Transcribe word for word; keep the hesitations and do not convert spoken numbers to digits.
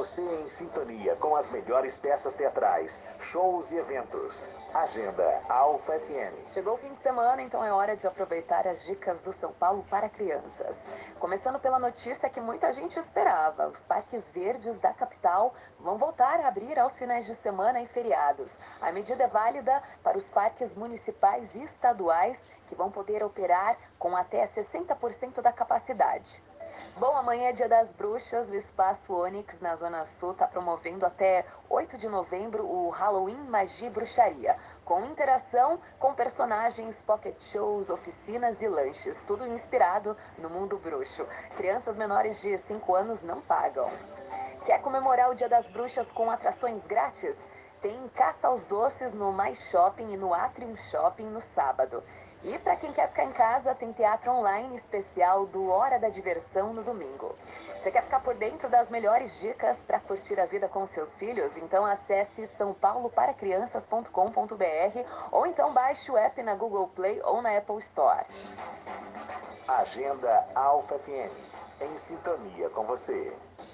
Você em sintonia com as melhores peças teatrais, shows e eventos. Agenda Alfa F M. Chegou o fim de semana, então é hora de aproveitar as dicas do São Paulo para crianças. Começando pela notícia que muita gente esperava. Os parques verdes da capital vão voltar a abrir aos finais de semana e feriados. A medida é válida para os parques municipais e estaduais, que vão poder operar com até sessenta por cento da capacidade. Bom, amanhã é Dia das Bruxas. O Espaço Onyx, na Zona Sul, está promovendo até oito de novembro o Halloween Magia e Bruxaria, com interação com personagens, pocket shows, oficinas e lanches, tudo inspirado no mundo bruxo. Crianças menores de cinco anos não pagam. Quer comemorar o Dia das Bruxas com atrações grátis? Tem Caça aos Doces no Mais Shopping e no Atrium Shopping no sábado. E para quem quer ficar em casa, tem teatro online especial do Hora da Diversão no domingo. Você quer ficar por dentro das melhores dicas para curtir a vida com seus filhos? Então acesse são paulo para crianças ponto com ponto br ou então baixe o app na Google Play ou na Apple Store. Agenda Alfa F M. Em sintonia com você.